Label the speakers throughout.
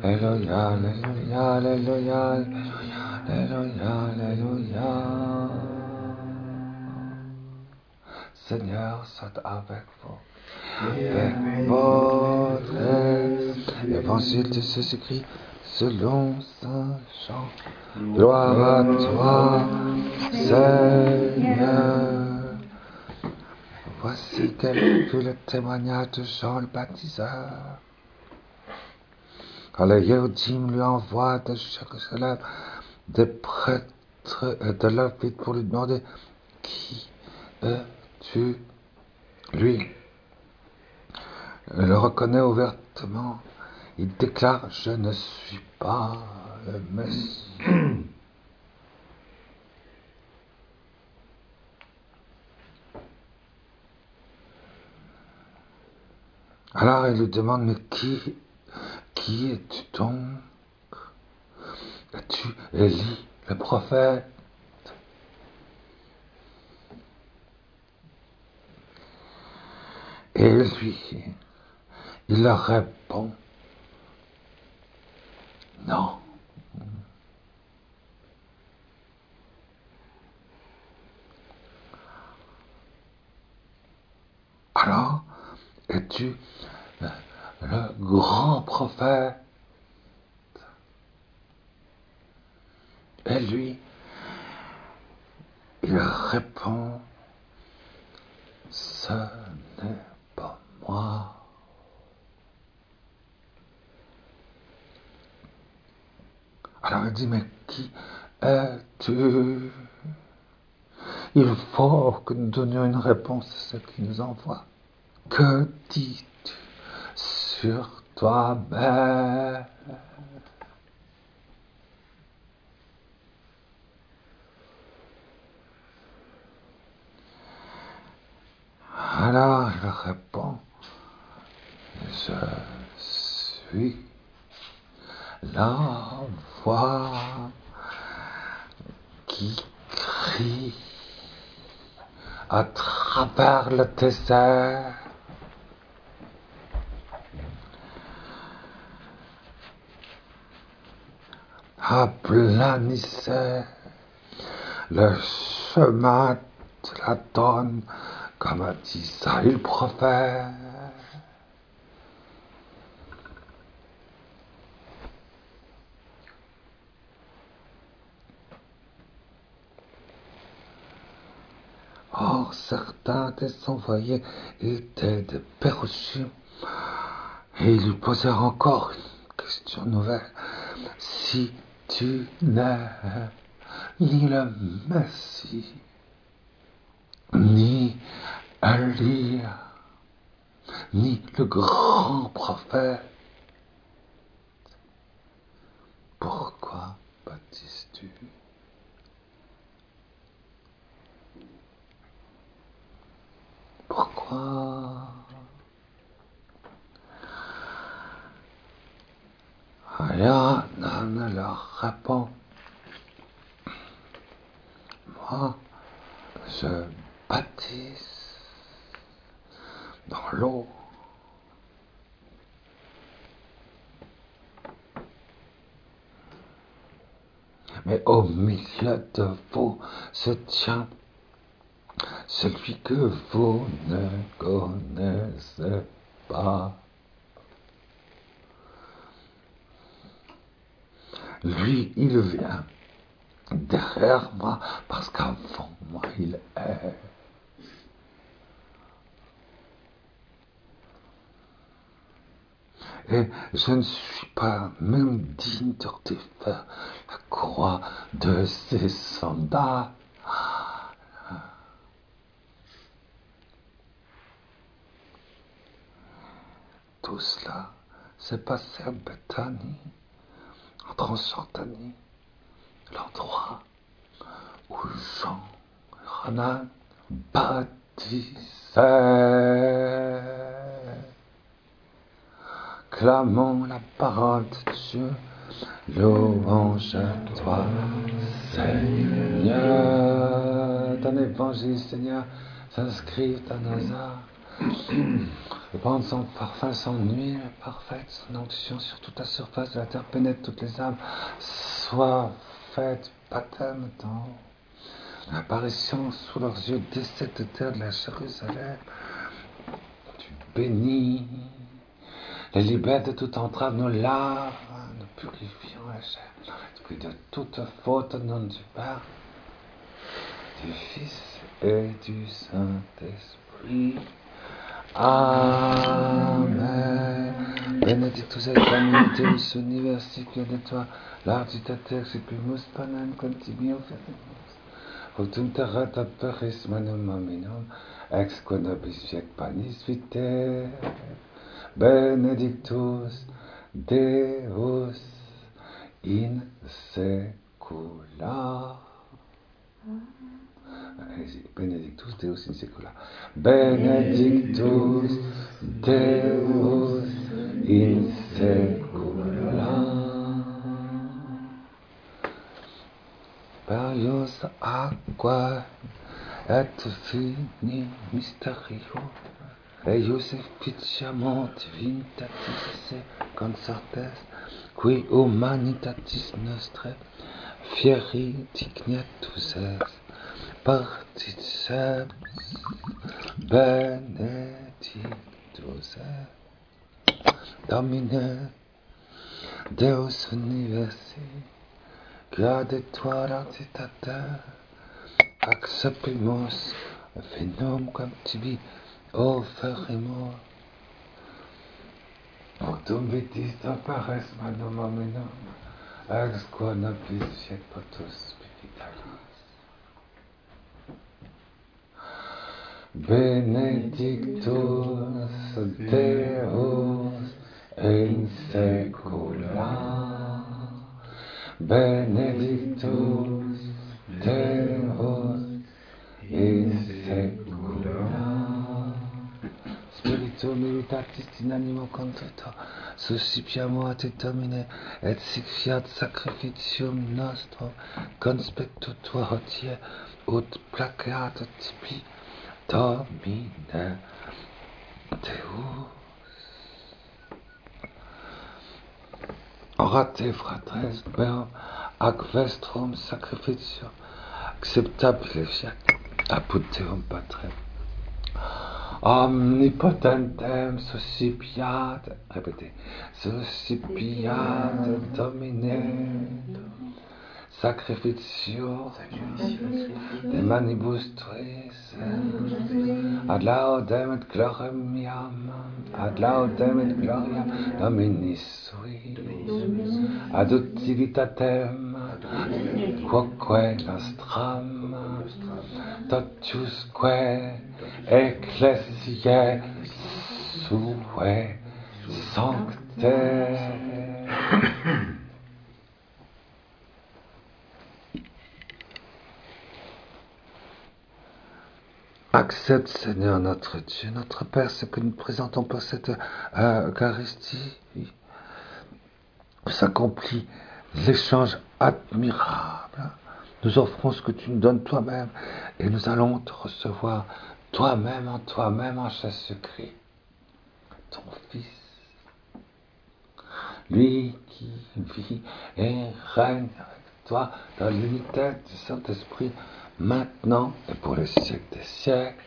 Speaker 1: Alléluia, Alléluia, Alléluia, Alléluia, Alléluia. Seigneur, soit avec vous. Avec votre évangile de Jésus-Christ selon Saint Jean. Gloire à toi, Seigneur. Voici quel fut le témoignage de Jean le baptiseur. Quand les Yehudim lui envoient de Jérusalem des prêtres de Lévite pour lui demander qui es-tu, lui le reconnaît ouvertement. Il déclare: je ne suis pas le Messie. Alors il lui demande: mais qui es-tu donc? Es-tu Élie, le prophète? Et lui, il leur répond: non. Alors, es-tu le grand prophète? Et lui, il répond: ce n'est pas moi. Alors il dit: mais qui es-tu? Il faut que nous donnions une réponse à ceux qui nous envoient. Que dis-tu sur toi-même? Alors il répond: je suis la voix qui crie à travers le désert. Aplanissez le chemin de la donne, comme a dit Isaïe le prophète. Or, certains des envoyés étaient des Péruchim, et ils lui posèrent encore une question nouvelle. Si tu n'es ni le Messie, ni Elia, ni le grand prophète, pourquoi baptises-tu? Pourquoi? Alors, Anna leur répond: moi, je baptise dans l'eau. Mais au milieu de vous se tient celui que vous ne connaissez pas. Lui, il vient derrière moi parce qu'avant moi, il est. Et je ne suis pas même digne de défaire la croix de ses sandales. Tout cela s'est passé à Bethanie, en Transjordanie, l'endroit où Jean et Hanan baptisaient. Clamons la parole de Dieu, louange à toi, Seigneur. Ton évangile, Seigneur, s'inscrit à Nazareth. Le prendre son parfum, son huile parfaite, son onction sur toute la surface de la terre pénètre toutes les âmes. Soit faite baptême dans l'apparition sous leurs yeux dès cette terre de la Jérusalem. Tu bénis, les libères de toute entrave, nous lave, nous purifions la chair, l'esprit de toute faute au nom du Père, du Fils et du Saint-Esprit. Amen. Benedictus et Deus universicus de toi, l'argita terxipimus panem contibio fertimus. Autum terrata peris manum hominum, ex quo nobis fiec panis vitae. Benedictus Deus in secula. Benedictus Deus in secula. Benedictus Deus in secula. Perios aqua et fini mysterio. Eius efficiamment divinitatis concertes, qui humanitatis nostre fieri dignatus est, particeps benedictus est. Domine, Deus universi, gradetur actitatem, accepimus venum quam tibi oferimus. Autum vitis appares manum hominum, ex quo nobis fiec potus vivitalis. Benedictus Deus in secula. Benedictus Deus in secula. Spiritu militatis in animo contrito, suscipiamo a te Domine, et sic fiat sacrificium nostro, conspectu tua hodie, ut placeat tibi, Domine Deus. Orate, fratres, meum, ac vestrum sacrificium, acceptabile fiat, apud Deum Patrem, omnipotentem suscipiat, répétez, suscipiat Domine, sacrificium de manibus tuis, ad laudem et gloriam iam, ad laudem et gloriam Domini sui, ad utilitatem quoque nostram, totiusque ecclesiae suae sanctae. Accepte, Seigneur notre Dieu, notre Père, ce que nous présentons pour cette Eucharistie. S'accomplit l'échange admirable. Nous offrons ce que tu nous donnes toi-même et nous allons te recevoir toi-même en Jésus-Christ, ton Fils. Lui qui vit et règne avec toi dans l'unité du Saint-Esprit, maintenant et pour les siècles des siècles.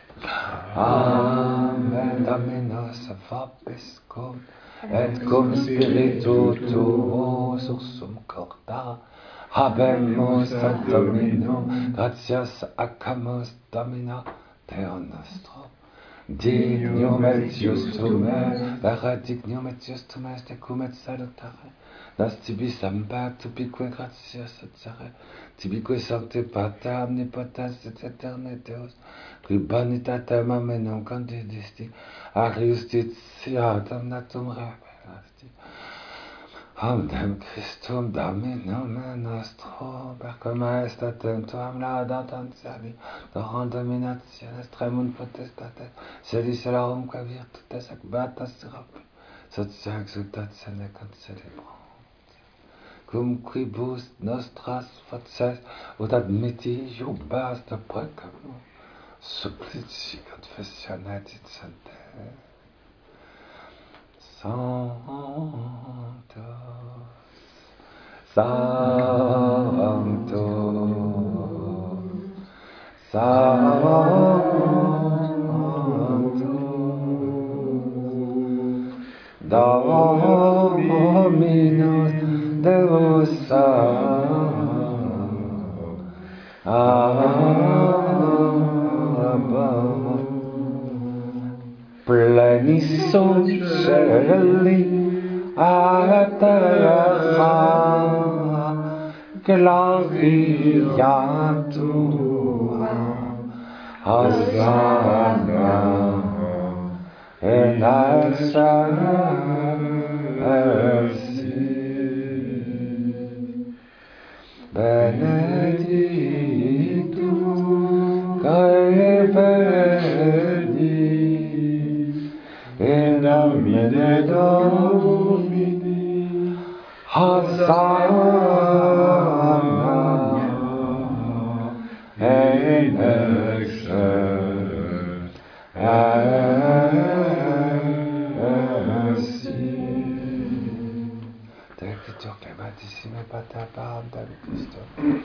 Speaker 1: Amen. Dominus vobiscum, et cum spiritu tuo sursum corda, habemus ad Dominum, gratias accamus Domino, Deo nostro. Dignum et justum est, vera dignum et justum est, tecum et salutare, nas tibi semper, tubique gratias et sere, tibique sancte Pater omnipotens et eterne Deus, qui bonitatem hominum condidisti, a justitia damnatum revelasti, omnem Christum Dominum nostro, per coma estatem tuam laudatam cieli, dorum dominationes tremunt potestates, celis celorum qua virtutes ac beatas serapim, sotia exultatione concelebrant, cum quibus nostras faces ut admitti jubas de precum, supplici confessionetit sante. Dominus Deus Plenisso Celi Aterecha Gloria Tua Hosanna in excelsis Benedictus Cae Veni in nomine Domini Hosanna in excelsis. De l'écriture clématissime et patapam, David Christo.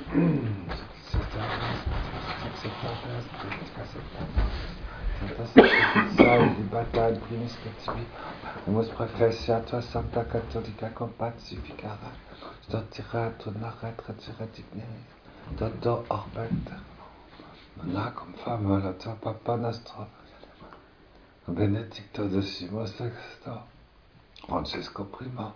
Speaker 1: Hemos profesiato Sancta Catholica compacificara, stotirato narratra digneris, dodo orbet, non cum fama la tua papa nostro, Benedicto XVI, Francesco I,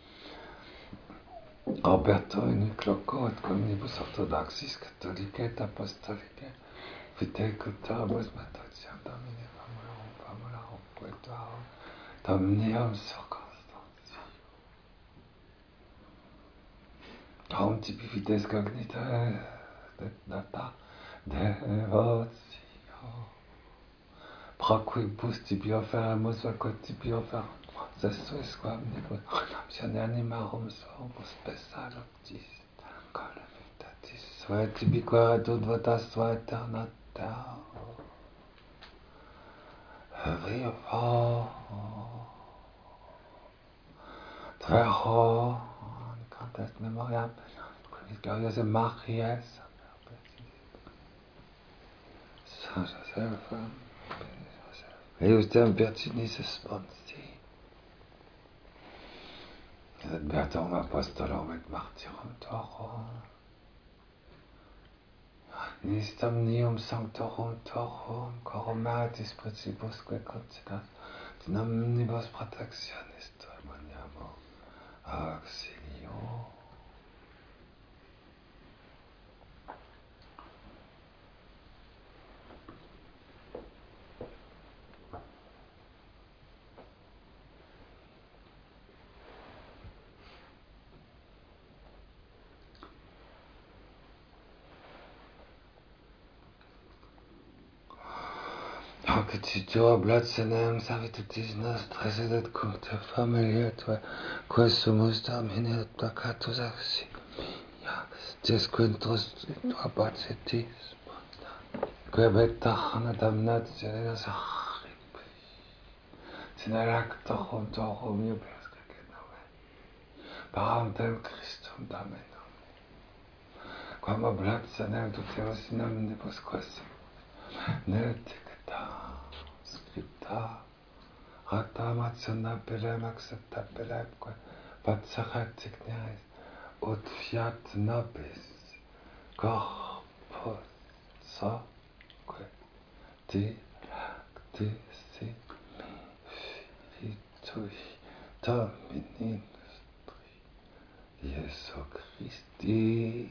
Speaker 1: Roberto Unicloco et communibus orthodoxis catholicae et apostolicae, fidei cultoribus metodiam Domini famularum poetuarum, Dominium circumstantium. Quam tibi fides cognita et data devotio. Pro quibus tibi offeremus et quod tibi offeremus Zesus quam nibus redemptione animarum sumus pessa doctis calamitatis sua tibi quaetud votas sua aeterna vivo Trejo cantes memoriam gloriose Mariae Saint Joseph Eiustem Virginis Sponsi et Beatum Apostolum et Martyrum Tuorum Nistamnium Sanctorum Tuorum Corum Meritis Principusque Considat in omnibus protectionis Tuae maniamo auxilio. Hoc tua blatsenem servitutis nostras et cum te familia tua, quae sumus Domini et peccatus eximia, desquintus tua pacetis, quae betachna damnatione nos arribi, sine lactorum tuorum iubius cagenome, parantem Christum Dominum, quam oblatsenem tuteus in omnibus quae scripta reclamationa bellem accepta bellem quae facerat digneris ut fiat nobis corpus soque dilactissimi Firitui Domini nostri Iesu Christi.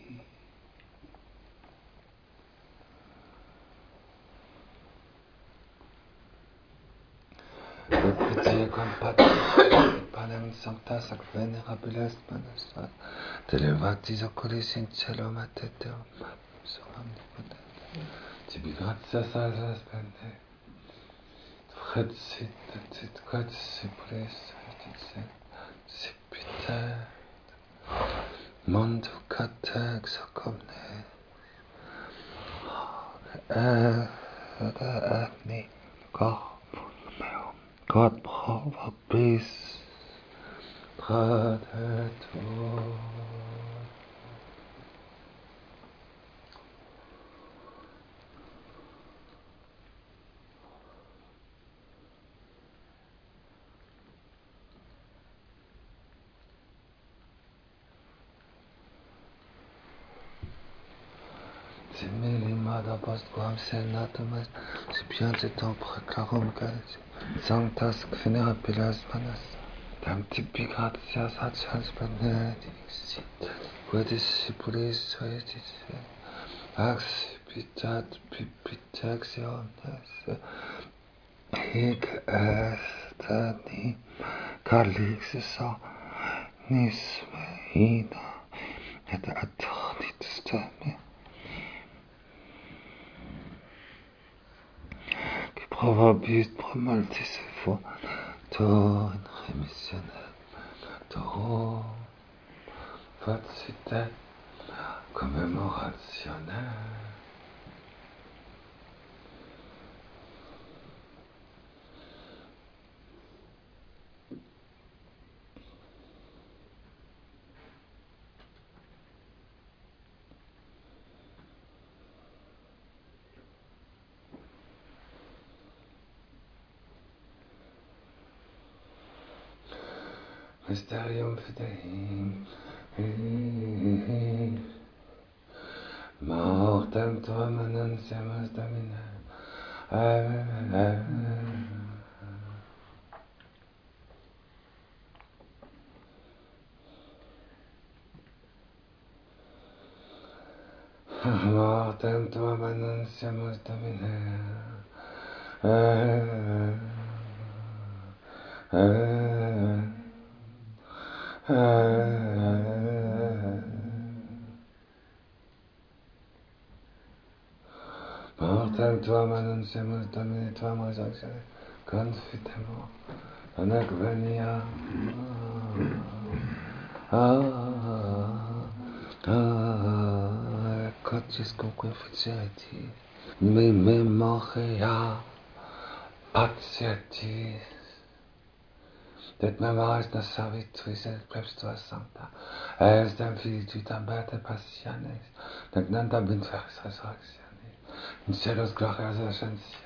Speaker 1: Pitié compattis panem sanctas ac venerabiles manos televatis oculis in cielo mateteum sum omnipotente tibi gratias altas bene fred sit quod simples sipite mondo catex omne mi corpus meum Gott braucht bis gerade tot. C'est Melimada Postquam Senatomas, Sipiante Tempra Clarum Galaxy, Sanctas Quinera Pilas Manas, Tam Tipicatias Hatchas Benedictis, Discipulis Soetis, Accipitat Pipitaxiones, Hic Estani, Calixis, Nisme, Ina, et Atornitus Tame. Probabist promaltis for to rémissionnel, to facite commémorationnel. Mysterium Fideum, mortem tuam annunciamus Domine. Mortem tuam annunciamus Domine. Mortem tuam annunciamus Domine, tuam resurrectione, confitemo, hoc venia. Cotis cum ficeti, me memoria patietis, det memoris nos servituis et plebstua sancta, es dem filituitam bete passiones, nec nanta binferis resurrectionis, in celos glorias ascensionis.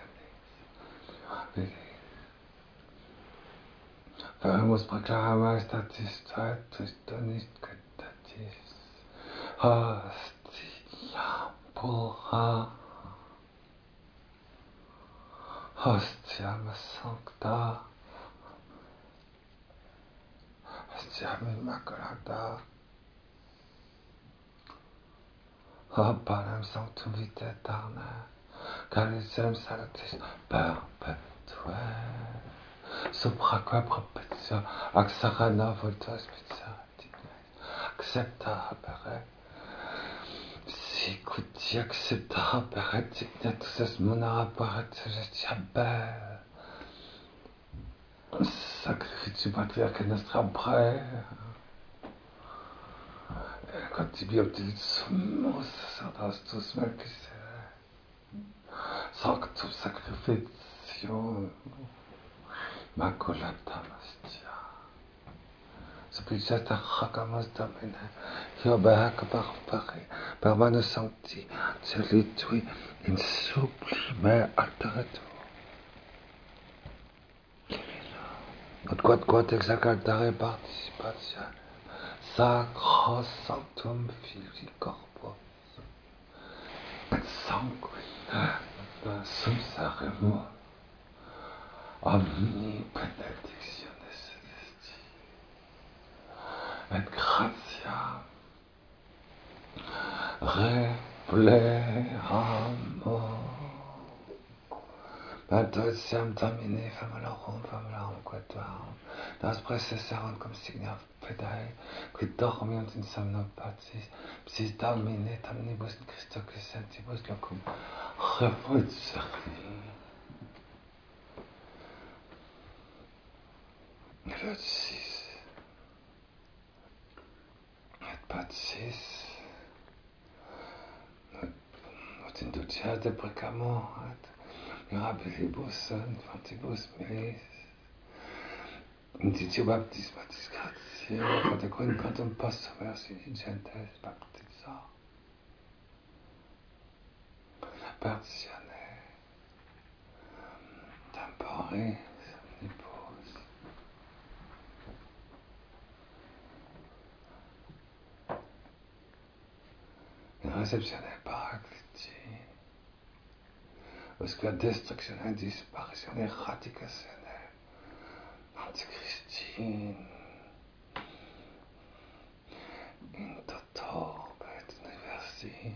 Speaker 1: Vamos proclamar statis donis catatis, hostia pura, hostiam sancta, hostiam immaculata, panem sanctum vitae aeterna, calicem salutis perpetuae, supraque propitio ac serena vultus spiciatis, accepta habere, sicut accepta habere dignatus est munera paret gestiabel, sacrificium patriarcae nostra prae, contibium divit sumus sacerdostus Melchisedec, sanctum sacrificium maculatam hostia, suppliciata hagamus Domine, Hiobe hac per manu sancti, celitui in sublime altaretur. Quod exaltare participatione, sacro sanctum Filii corporis, et sanguine sum seremo, omni benedictiones celesti, et gratiam repleamur. Benedictiam Domini famularum quatuarum, nos praeceserunt cum signa fidae, qui dormiunt in somno pacis, psis Domine omnibus in Christo crescentibus locum reposeri. Lucis et pacis ut induciate precamur et mirabilibus infantibus meis, Indizio baptisma disgrazia, fate quantum posso versi gentes baptizzo. Persione, temporis omnibus. In receptione paracliti, usque destructione disparizione eradicazione, antichristin, in toto et universi,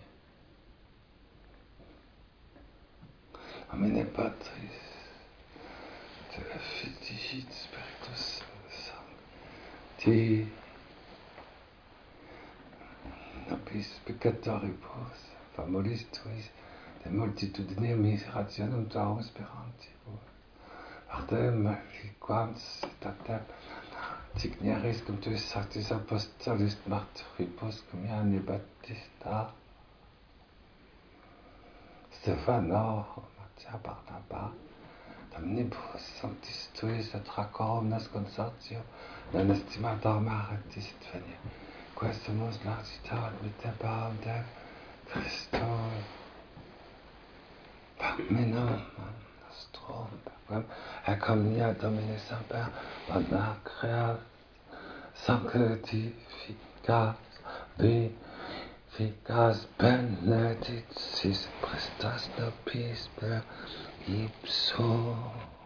Speaker 1: Amine Patris, te Filii Spiritus Sancti, nobis peccatoribus, famoris tuis, de multitudine miserationem tuam esperantibus, ardem maliquam citatem, signeris cum tuis sanctis apostolis martyribus cum Ioanni Baptista, Stefano, Mattia Barnaba, omnibus sanctis tuis et racorum nas consortio, non estimator maritis et venia, quesumus largita et mittebaum de Christo, Parmenum nostrum, perquam ecomnia Domini semper, bona creas, sanctificas, beatificas, benedictis, prestas nobis per ipso,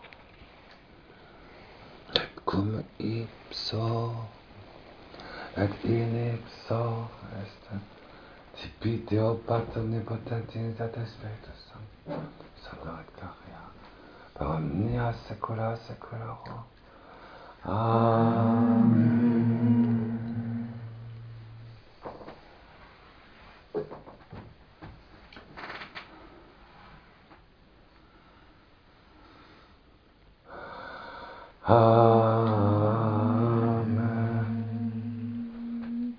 Speaker 1: et cum ipso, et in ipso est tibi Deo Pater omnipotenti et Spiritus Sanctus, Salve et gloria, per omnia saecula saeculorum. Amen. Amen.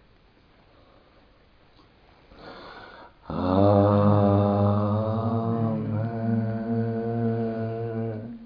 Speaker 1: Amen.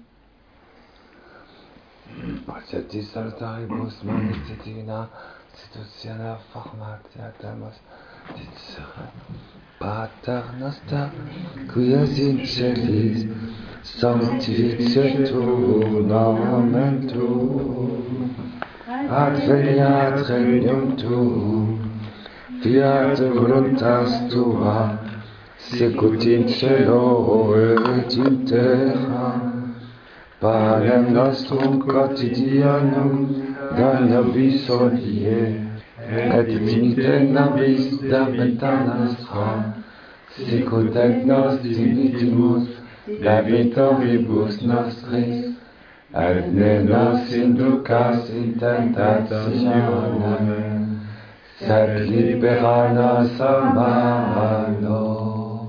Speaker 1: Accepti salutaribus manis divina institutione formatia demos dicere Pater noster, qui es in celis, sanctificetur nomen tuum, adveniat regnum tuum, fiat voluntas tua, sicut in cielo et in terra. Panem nostrum quotidianum da nobis hodie, et dimitte nobis debita nostra, sicut et nos dimittimus debitoribus nostris, et ne nos inducas in tentationem, sed libera nos a malo.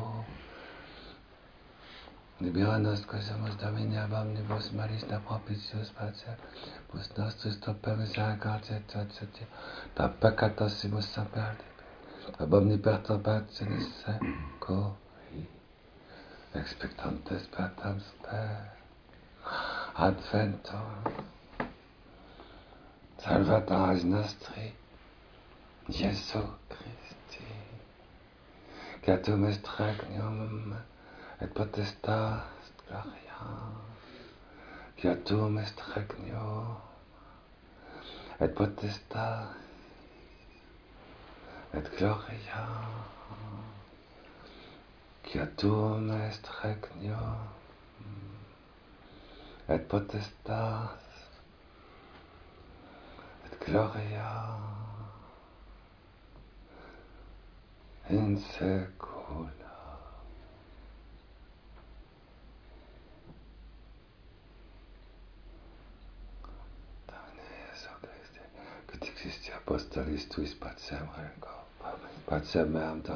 Speaker 1: Libera nos quesumus Domini ab omnibus malis, da propitius pater, bus nostris per misericordia et da peccatosimus semper liberi, ab omni perturbationis secoli, expectantes patam super adventum Salvatoris nostri, Iesu Christi, quatum est regnum et potestas gloria, quatum est regnum et potestas et gloria, quatum est regnum et potestas et gloria in saecula. Quid existi apostolis tuis pacem rengo, pacem meam do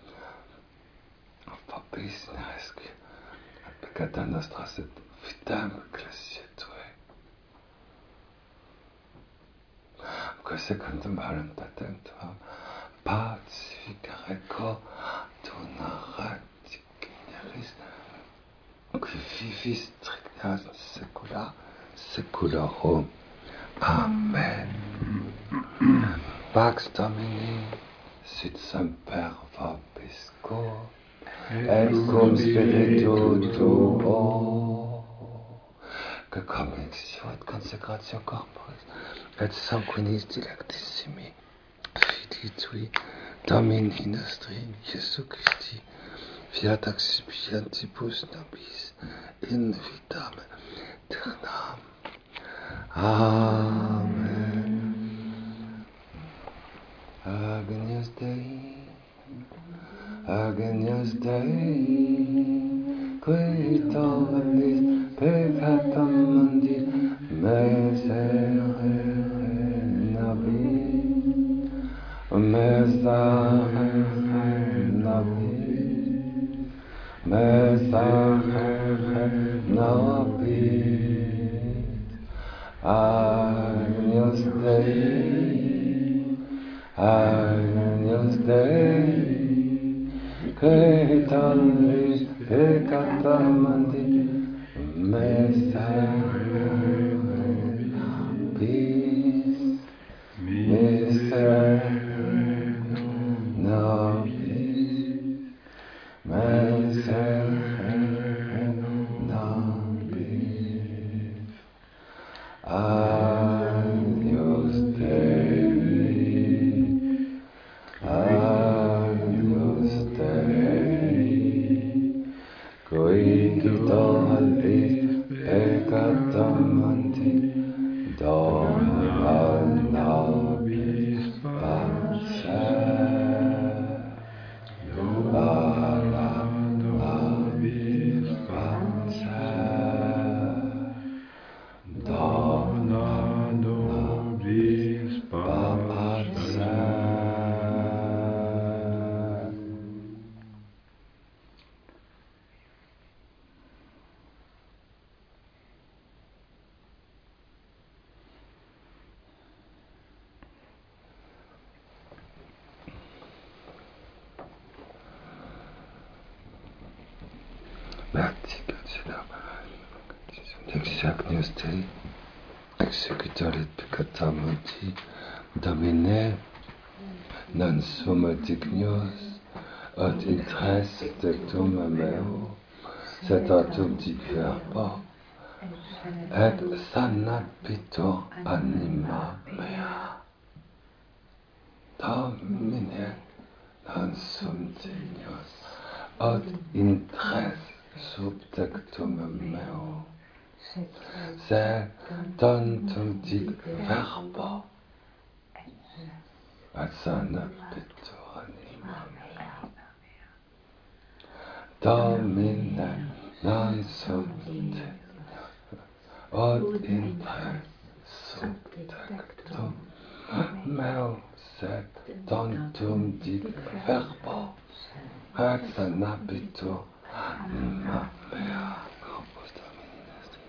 Speaker 1: vobis nesci, et peccata nostra et vitam ecclesiae tuae. Quae secundum voluntatem tuam pacificare donare digneris, qui vivis regnas saecula saeculorum. Amen. Pax Domini, sit semper vobiscum, et cum spiritu tuo, que commixiot consecratio corporis, et sanguinis dilectissimi, Fidi tui, Domini nostri, Iesu Christi, fiat accipientibus nobis, in vitam aeternam. Amen. Agnus Dei, Agnus Dei, qui tollis peccatum mundi, miserere nobis, miserere nobis, miserere nobis. Agnus Dei, Agnus Dei, qui tollis peccatum mundi, miserere nobis, miserere nobis, miserere nobis. Agnus Dei, Agnus Dei, qui tollis peccatum mundi, dona nobis pace. Dona nobis pace. Dona nobis pace. Ex Agnus Dei, executorit peccatum mundi, Domine, non sum dignius, ut intres tectum meo, sed autum dic verbo, et sanabitur anima mea. Domine, non sum dignius, ut intres subtectum meo, sed tantum dic verbo, et sanabitur anima mea. Domine, non sum dignius, ut intres subtectum meo, sed tantum dic verbo, et sanabitur anima mea. Corpus Domini nostri.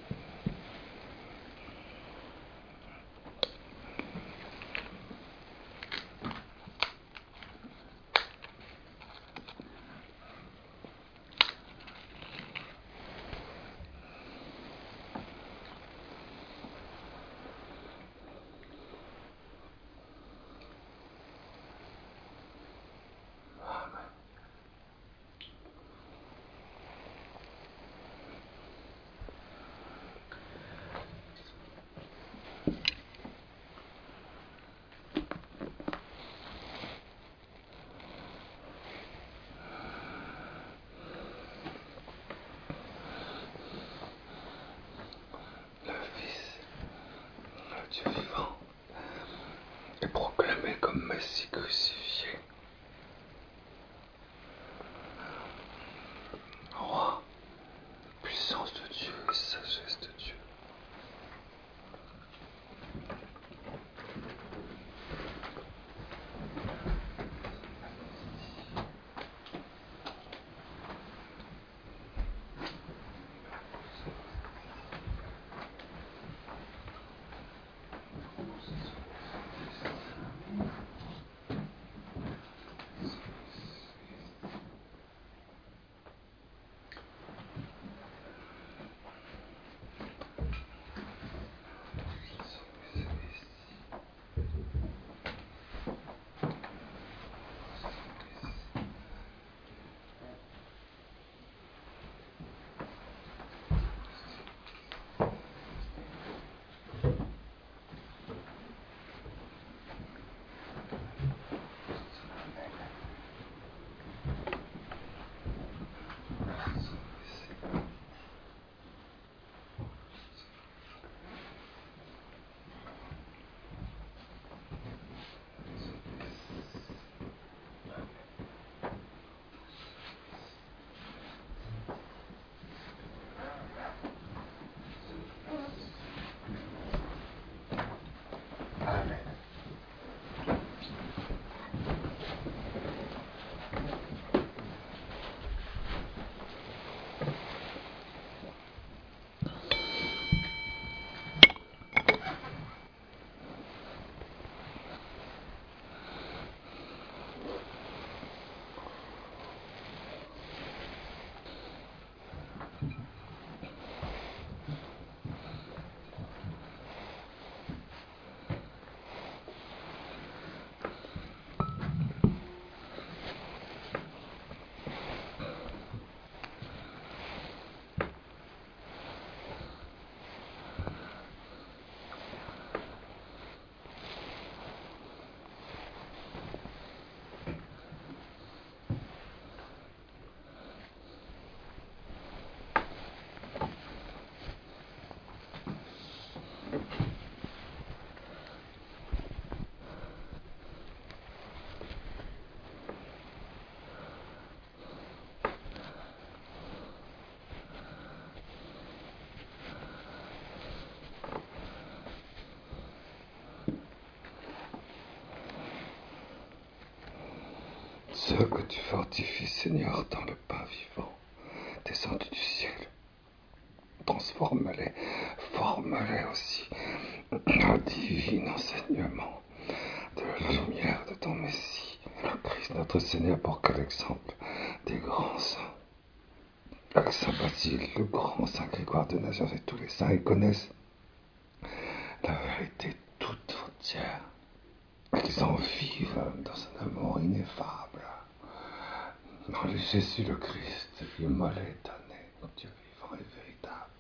Speaker 1: Ceux que tu fortifies, Seigneur, dans le pain vivant, descendu du ciel, transforme-les, forme-les aussi au divin enseignement de la lumière de ton Messie, le Christ notre Seigneur, pour que l'exemple des grands saints, avec Saint Basile, le grand Saint Grégoire de Nazianz et tous les saints, ils connaissent la vérité toute entière, et qu'ils en vivent dans un amour ineffable. Dans le Jésus le Christ, immolé, donné, Dieu vivant et véritable,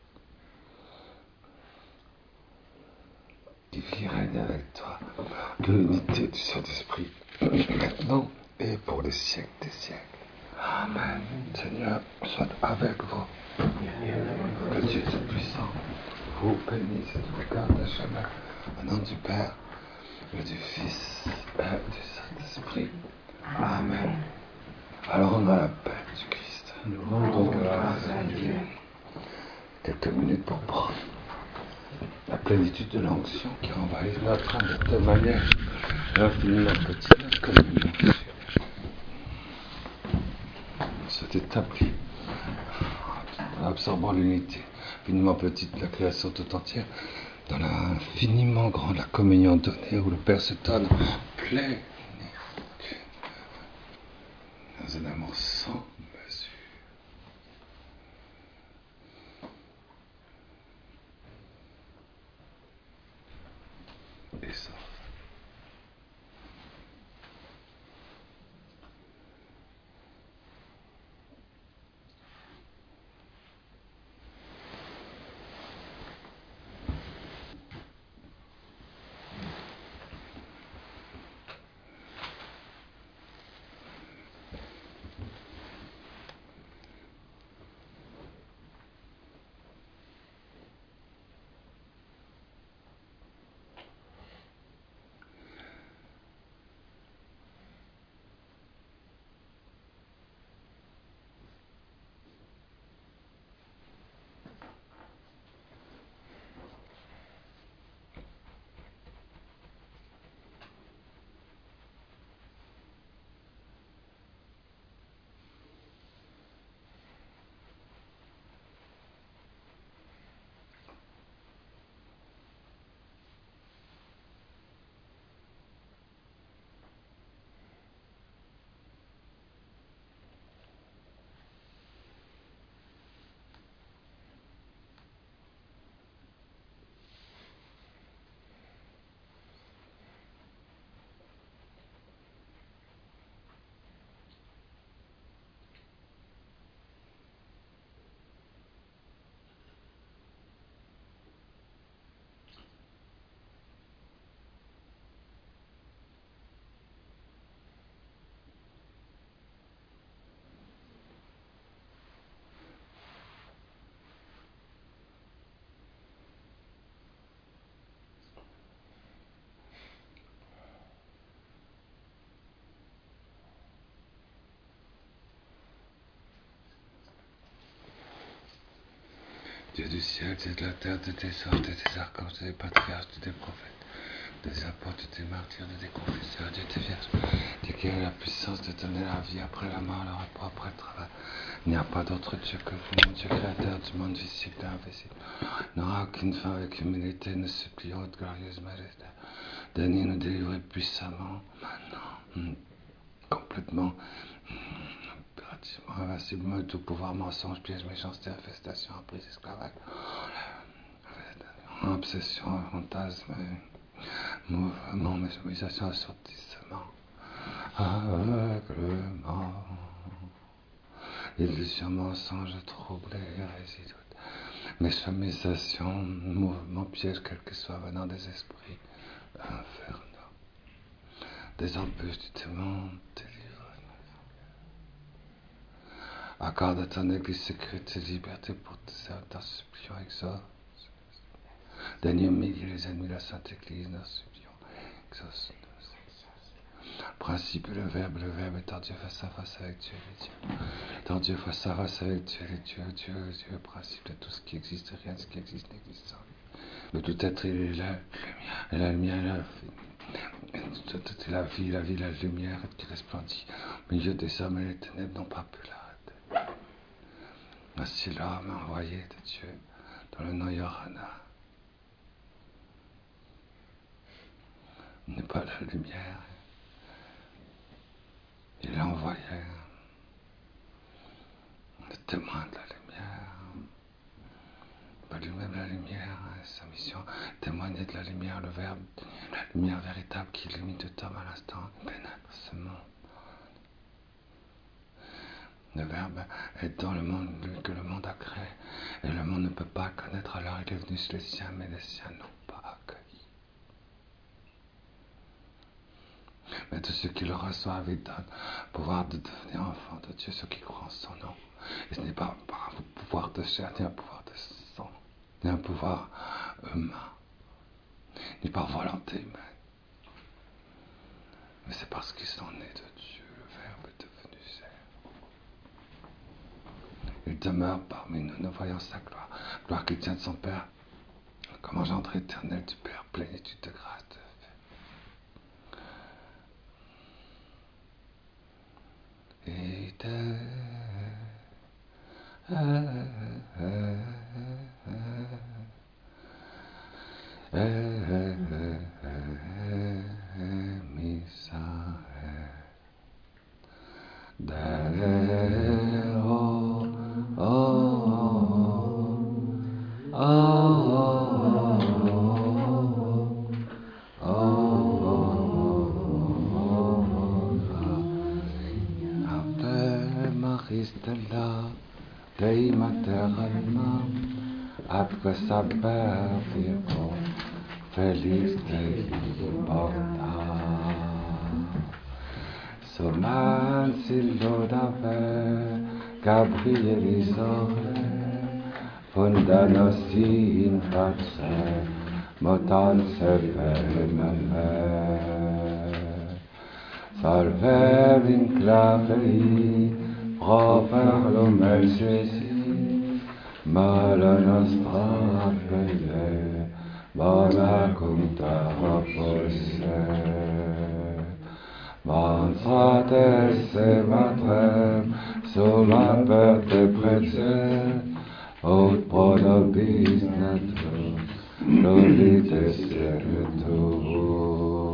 Speaker 1: qui vit règne avec toi, l'unité du Saint-Esprit, maintenant et pour les siècles des siècles. Amen. Seigneur, soit avec vous. Que Dieu Tout-Puissant vous bénisse et vous garde à jamais. Au nom du Père, et du Fils et du Saint-Esprit. Amen. Allons dans la paix du Christ.
Speaker 2: Nous rendons grâce à Dieu.
Speaker 1: Quelques minutes pour prendre la plénitude de l'onction qui envahit notre âme de telle manière infiniment petite comme une s'est établi en absorbant l'unité infiniment petite de la création tout entière dans l'infiniment grand, la communion donnée où le Père se donne plein dans un amour sans mesure. Et ça. Dieu du ciel, Dieu de la terre, de tes sortes, de tes archanges, de tes patriarches, de tes prophètes, des apôtres, de tes martyrs, de tes confesseurs, Dieu tes vierges, Dieu qui a la puissance de donner la vie après la mort, le repos après le travail. Il n'y a pas d'autre Dieu que vous, mon Dieu créateur du monde visible et invisible. N'aura aucune fin avec humilité, nous supplions votre glorieuse majesté. Daignez nous délivrer puissamment, maintenant, complètement, impérativement, invinciblement, de tout pouvoir, mensonge, piège, méchanceté, infestation, emprise, esclavage, obsession, fantasme, mouvement, mésomisation, assourdissement, aveuglement, illusion, mensonge, trouble, hérésie, doute, mésomisation, mouvement, piège, quel que soit venant des esprits infernaux, des embûches du démon, accorde à ton Église sécurité, liberté pour tes serviteurs, supplions, exauce. Daigne humilier les ennemis de la Sainte Église, nous supplions, exauce. Principe, le Verbe étant Dieu face à face avec Dieu et les dieux. Étant Dieu face à face avec Dieu et les dieux, Dieu, principe de tout ce qui existe, rien de ce qui existe n'existe sans lui. Mais tout être, il est là, et la lumière, et l'infini. C'est la vie, la lumière qui resplendit au milieu des hommes et les ténèbres n'ont pas pu l'arrêter. Ainsi l'homme envoyé de Dieu dans le nom Yorana n'est pas la lumière. Il a envoyé le témoin de la lumière. Pas lui-même la lumière, sa mission, témoigner de la lumière, le Verbe, la lumière véritable qui illumine tout homme à l'instant, pénètre ce monde. Le Verbe est dans le monde, lui que le monde a créé, et le monde ne peut pas connaître, alors il est venu chez les siens, mais les siens n'ont pas accueilli. Mais tous ceux qui le reçoivent, il donne pouvoir de devenir enfants de Dieu, ceux qui croient en son nom. Et ce n'est pas par un pouvoir de chair, ni un pouvoir de sang, ni un pouvoir humain, ni par volonté humaine. Mais c'est parce qu'ils sont nés de Dieu, le Verbe est devenu chair. Il demeure parmi nous, nous voyons sa gloire, gloire qui tient de son Père, comme engendre éternel du Père, plénitude de grâce, de Maristella, Dei Mater Alma, atque saper virgo, Felix Dei porta. Soman silodave, Gabrielis ore, funda nostri in pace, motan sever. Salve vinclavei, profer l'omel Jésus, mala nostra appelle, bona cumta repose. Mansates e matrem, soma per te prece, aut pro nobis natus, nolite servitur.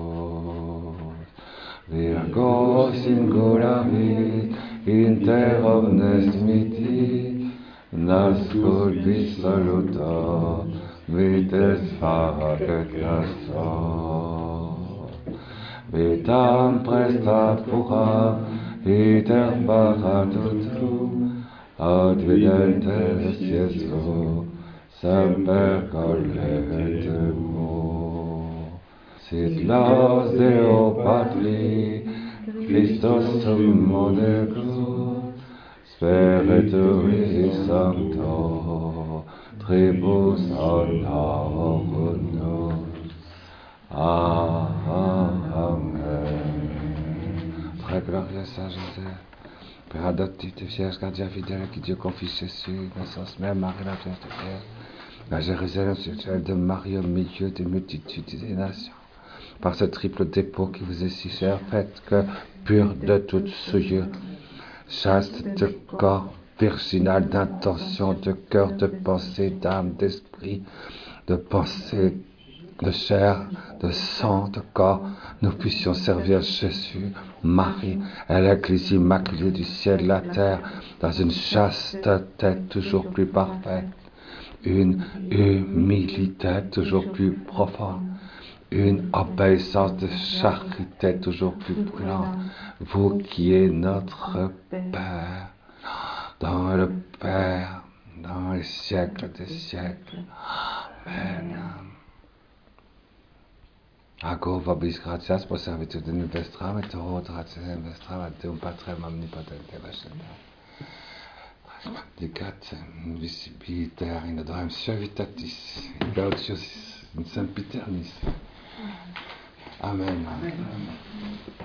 Speaker 1: Virgo singularis inter omnes miti, nascut bis salutor, vites facet castor. Vitam presta pura, iter paratutum, ad videntes Iesu, semper collegemus. Sit laus Deo Patri, Christus sumo Deus, Spiritui Sancto, tribus honorum. Amen. Très glorieux Saint Joseph, Père adoptif de Vierge, gardien fidèle à qui Dieu confie Jésus, naissance même Marie la Vierge de Père, la Jérusalem spirituelle de Marie au milieu des multitudes des nations. Par ce triple dépôt qui vous est si cher, faites que, pur de toute souillure, chaste de corps, virginal d'intention, de cœur, de pensée, d'âme, d'esprit, de pensée, de chair, de sang, de corps, nous puissions servir Jésus, Marie, et l'Église immaculée du ciel et de la terre, dans une chasteté toujours plus parfaite, une humilité toujours plus profonde, une obéissance de charité toujours plus brûlante, vous qui êtes notre Père, dans le Père, dans les siècles des siècles. Amen. Ago vobis gratias pro servitude in vestram et horror gratias in vestram ad Deum Patrem omnipotente vacenda. Dicat visibiter in adorem servitatis, in gaudios in sempiternis. Amen.